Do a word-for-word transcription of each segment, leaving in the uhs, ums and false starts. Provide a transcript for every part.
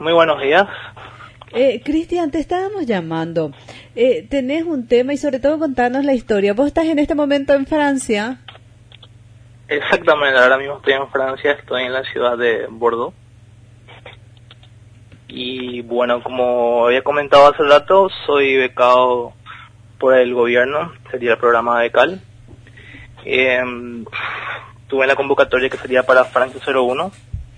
Muy buenos días. Eh, Cristian, te estábamos llamando. Eh, tenés un tema y sobre todo contanos la historia. Vos estás en este momento en Francia. Exactamente, ahora mismo estoy en Francia, estoy en la ciudad de Bordeaux. Y bueno, como había comentado hace rato, soy becado por el gobierno, sería el programa Becal. Eh, tuve la convocatoria que sería para Francia cero uno.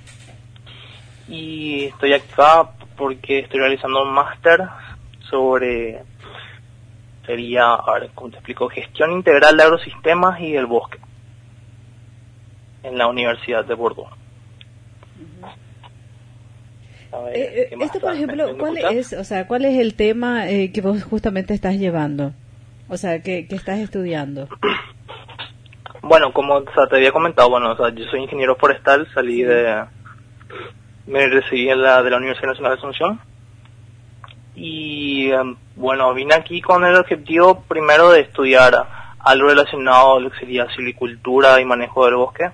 Y estoy acá porque estoy realizando un máster sobre, sería, a ver, ¿cómo te explico? Gestión integral de agrosistemas y el bosque, en la Universidad de Bordeaux. Ver, eh, eh, esto, por ejemplo, ¿cuál es, o sea, cuál es el tema eh, que vos justamente estás llevando? O sea, que, que estás estudiando. Bueno, como o sea, te había comentado, bueno, o sea, yo soy ingeniero forestal, salí sí. de, me recibí en la, de la Universidad Nacional de Asunción. Y um, bueno, vine aquí con el objetivo primero de estudiar algo relacionado a lo que sería silvicultura y manejo del bosque.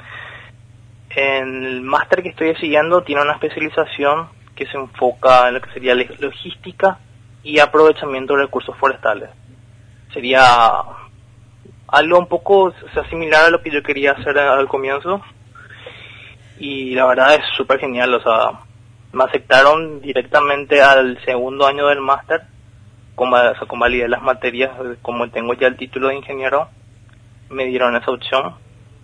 En el máster que estoy siguiendo tiene una especialización que se enfoca en lo que sería logística y aprovechamiento de recursos forestales. Sería algo un poco o sea, similar a lo que yo quería hacer al comienzo, y la verdad es súper genial. O sea, me aceptaron directamente al segundo año del máster, con, o sea, con validez las materias, como tengo ya el título de ingeniero, me dieron esa opción.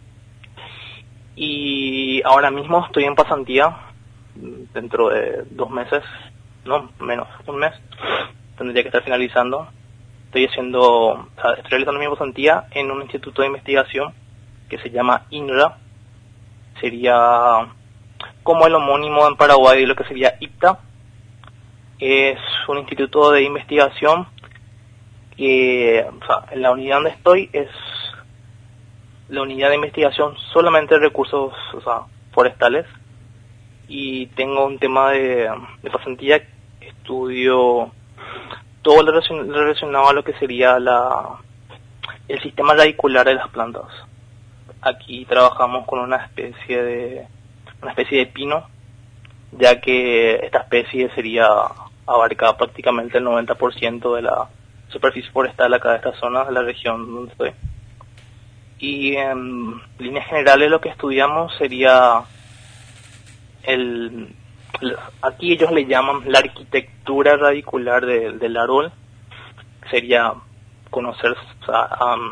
Y ahora mismo estoy en pasantía, dentro de dos meses, no, menos, un mes, tendría que estar finalizando. Estoy haciendo, o sea, estoy realizando mi pasantía en un instituto de investigación que se llama INRA. Sería como el homónimo en Paraguay de lo que sería IPTA. Es un instituto de investigación que, o sea, en la unidad donde estoy es la unidad de investigación solamente de recursos, o sea, forestales, y tengo un tema de, de pasantía que estudio todo lo relacionado a lo que sería la el sistema radicular de las plantas. Aquí trabajamos con una especie de una especie de pino, ya que esta especie sería abarca prácticamente el noventa por ciento de la superficie forestal acá de esta zona, de la región donde estoy. Y en líneas generales lo que estudiamos sería el, aquí ellos le llaman la arquitectura radicular de, del árbol. Sería conocer, o sea, um,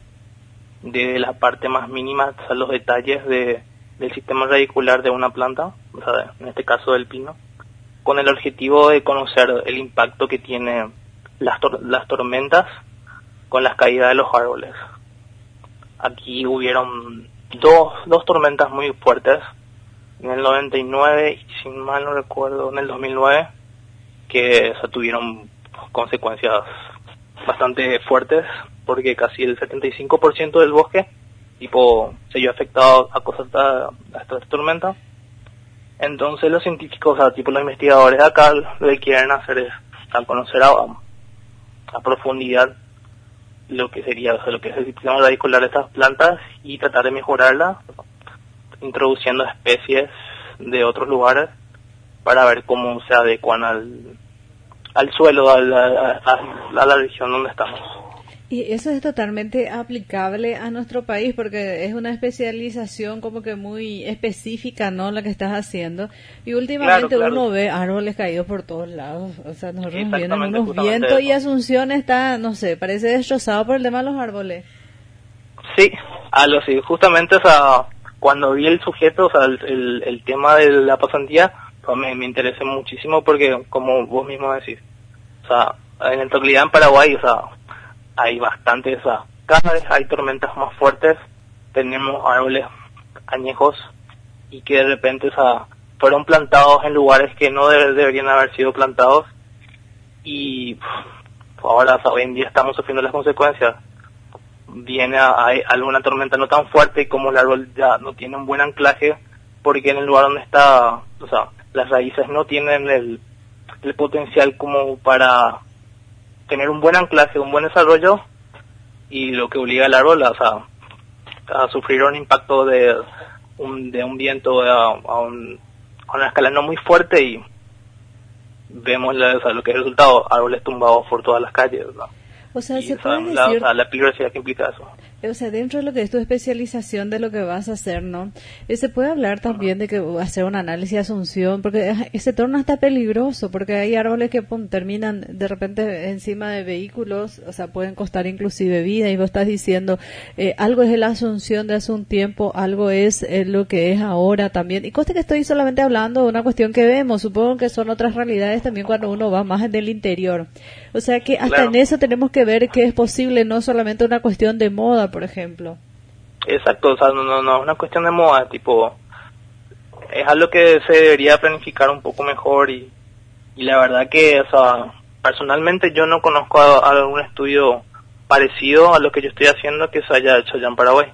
de la parte más mínima hasta los detalles de, del sistema radicular de una planta, o sea, en este caso del pino, con el objetivo de conocer el impacto que tiene las, tor- las tormentas con las caídas de los árboles. Aquí hubieron dos, dos tormentas muy fuertes, en el noventa y nueve y si mal no recuerdo en el dos mil nueve, que o sea, tuvieron consecuencias bastante fuertes, porque casi el setenta y cinco por ciento del bosque tipo se vio afectado a causa de esta tormenta. Entonces los científicos, o sea, tipo los investigadores de acá, lo que quieren hacer es o sea, conocer a, a profundidad lo que sería, o sea, lo que es el sistema radicular de estas plantas y tratar de mejorarla, introduciendo especies de otros lugares para ver cómo se adecuan al, al suelo, a la, a, a la región donde estamos. Y eso es totalmente aplicable a nuestro país porque es una especialización como que muy específica, ¿no? La que estás haciendo. Y últimamente claro, claro. uno ve árboles caídos por todos lados. O sea, nosotros vienen unos vientos y Asunción está, no sé, parece destrozado por el tema de los árboles. Sí, algo así. Justamente, o sea, cuando vi el sujeto, o sea, el, el, el tema de la pasantía, pues me, me interesó muchísimo porque, como vos mismo decís, o sea, en la actualidad en Paraguay, o sea, hay bastantes, o sea, cada vez hay tormentas más fuertes, tenemos árboles añejos y que de repente, o sea, fueron plantados en lugares que no de, deberían haber sido plantados y pff, ahora, o sea, hoy en día estamos sufriendo las consecuencias. Viene a, a alguna tormenta no tan fuerte y como el árbol ya no tiene un buen anclaje porque en el lugar donde está, o sea, las raíces no tienen el, el potencial como para tener un buen anclaje, un buen desarrollo, y lo que obliga al árbol, o sea, a sufrir un impacto de un, de un viento a, a, un, a una escala no muy fuerte y vemos la, o sea, lo que es el resultado, árboles tumbados por todas las calles, ¿no? O sea, y, se o sea, puede la, decir... o sea, la peligrosidad que implica eso. O sea, dentro de lo que es tu especialización de lo que vas a hacer, ¿no? Eh, se puede hablar también de que hacer un análisis de asunción, porque ese torno está peligroso, porque hay árboles que pum, terminan de repente encima de vehículos, o sea, pueden costar inclusive vida, y vos estás diciendo, eh, algo es la Asunción de hace un tiempo, algo es eh, lo que es ahora también. Y conste que estoy solamente hablando de una cuestión que vemos, supongo que son otras realidades también cuando uno va más en el interior. O sea que hasta Claro. en eso tenemos que ver que es posible, no solamente una cuestión de moda, por ejemplo. Exacto, o sea, no, no, no es una cuestión de moda, tipo, es algo que se debería planificar un poco mejor y, y la verdad que, o sea, personalmente yo no conozco a, a algún estudio parecido a lo que yo estoy haciendo que se haya hecho allá en Paraguay.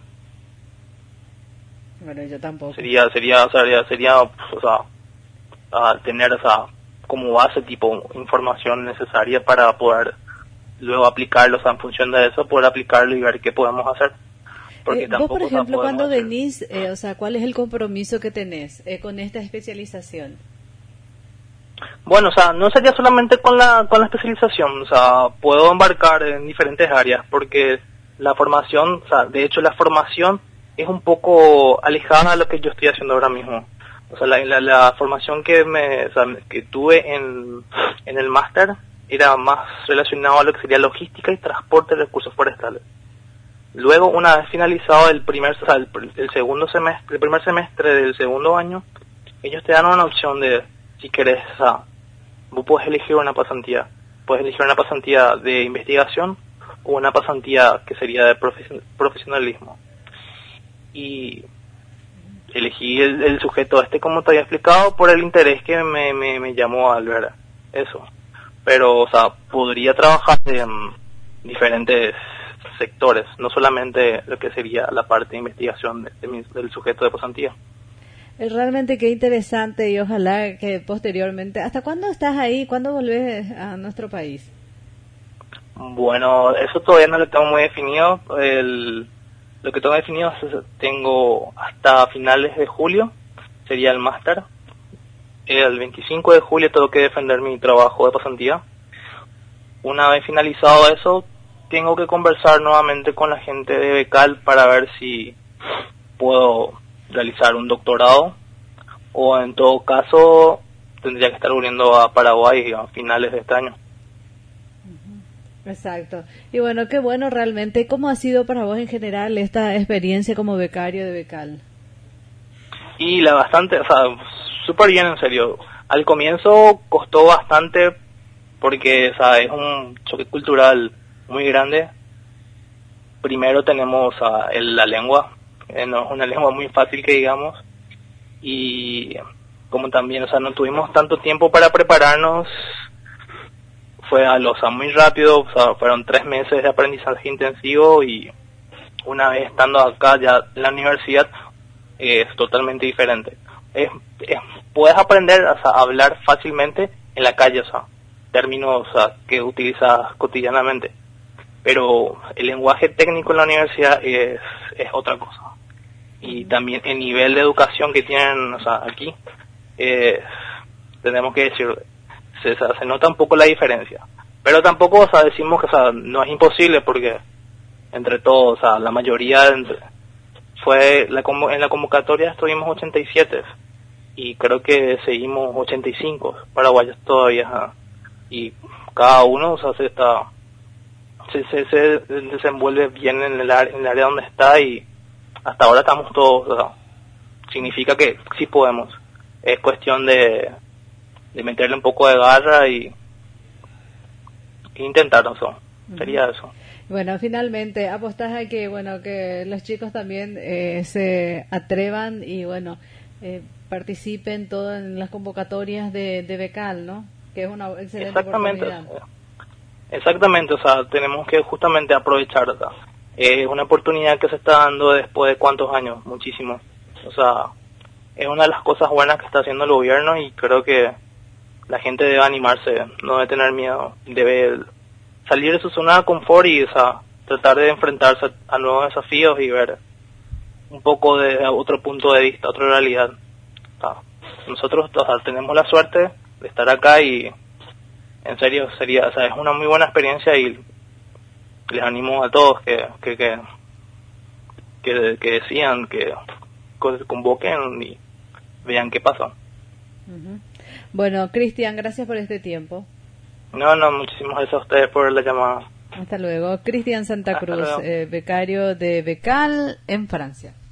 Bueno, yo tampoco. Sería, sería, o sea, sería, sería, o sea, a tener, o sea, como base, tipo, información necesaria para poder luego aplicarlo, o sea, en función de eso, poder aplicarlo y ver qué podemos hacer. Porque Eh, vos, tampoco, por o sea, ejemplo, cuando podemos hacer- venís, eh, o sea, ¿cuál es el compromiso que tenés eh, con esta especialización? Bueno, o sea, no sería solamente con la con la especialización, o sea, puedo embarcar en diferentes áreas, porque la formación, o sea, de hecho la formación es un poco alejada de lo que yo estoy haciendo ahora mismo. O sea, la, la, la formación que me o sea, que tuve en, en el máster era más relacionado a lo que sería logística y transporte de recursos forestales. Luego, una vez finalizado el primer, o sea, el, el segundo semestre, el primer semestre del segundo año, ellos te dan una opción de, si querés, o sea, vos podés elegir una pasantía. Puedes elegir una pasantía de investigación o una pasantía que sería de profesion- profesionalismo. Y elegí el, el sujeto este, como te había explicado, por el interés que me, me, me llamó al ver eso. Pero, o sea, podría trabajar en diferentes sectores, no solamente lo que sería la parte de investigación de, de mi- del sujeto de pasantía. Es realmente qué interesante, y ojalá que posteriormente... ¿Hasta cuándo estás ahí? ¿Cuándo volvés a nuestro país? Bueno, eso todavía no lo tengo muy definido. El, lo que tengo definido es, tengo hasta finales de julio, sería el máster. El veinticinco de julio tengo que defender mi trabajo de pasantía. Una vez finalizado eso, tengo que conversar nuevamente con la gente de Becal para ver si puedo realizar un doctorado, o en todo caso tendría que estar volviendo a Paraguay a finales de este año. Exacto. Y bueno, qué bueno realmente. ¿Cómo ha sido para vos en general esta experiencia como becario de Becal? Y la bastante, o sea, súper bien, en serio. Al comienzo costó bastante porque, o sea, es un choque cultural muy grande. Primero tenemos o sea, el, la lengua, eh, no es una lengua muy fácil que digamos, y como también, o sea, no tuvimos tanto tiempo para prepararnos, fue a lo, o sea, muy rápido, o sea, fueron tres meses de aprendizaje intensivo, y una vez estando acá ya en la universidad eh, es totalmente diferente. Es, es, puedes aprender o sea, a hablar fácilmente en la calle, o sea, términos o sea, que utilizas cotidianamente, pero el lenguaje técnico en la universidad es, es otra cosa. Y también el nivel de educación que tienen, o sea, aquí, eh, tenemos que decir, se, se nota un poco la diferencia. Pero tampoco, o sea, decimos que o sea, no es imposible, porque entre todos, o sea, la mayoría, entre, fue la en la convocatoria estuvimos ochenta y siete, y creo que seguimos ochenta y cinco paraguayos todavía, ¿ja? Y cada uno, o sea, se está se, se, se desenvuelve bien en el, área, en el área donde está, y hasta ahora estamos todos, o sea, significa que sí podemos. Es cuestión de, de meterle un poco de garra y, y intentarlo, eso. Uh-huh. Sería eso. Bueno, finalmente apostás a que, bueno, que los chicos también eh, se atrevan y, bueno, eh, participen todo en las convocatorias de, de Becal, ¿no? Que es una excelente Exactamente, oportunidad. Exactamente, o sea, tenemos que justamente aprovecharla. Es una oportunidad que se está dando después de cuántos años, muchísimo. O sea, es una de las cosas buenas que está haciendo el gobierno, y creo que la gente debe animarse, no debe tener miedo, debe salir de su zona de confort y, o sea, tratar de enfrentarse a nuevos desafíos y ver un poco de otro punto de vista, otra realidad. O sea, nosotros o sea, tenemos la suerte de estar acá y en serio sería, o sea, es una muy buena experiencia y les animo a todos que que que que, que decían que convoquen y vean qué pasa. Uh-huh. Bueno, Cristian, gracias por este tiempo. No, no, muchísimas gracias a ustedes por la llamada. Hasta luego. Cristian Santa Cruz, eh, becario de Becal en Francia.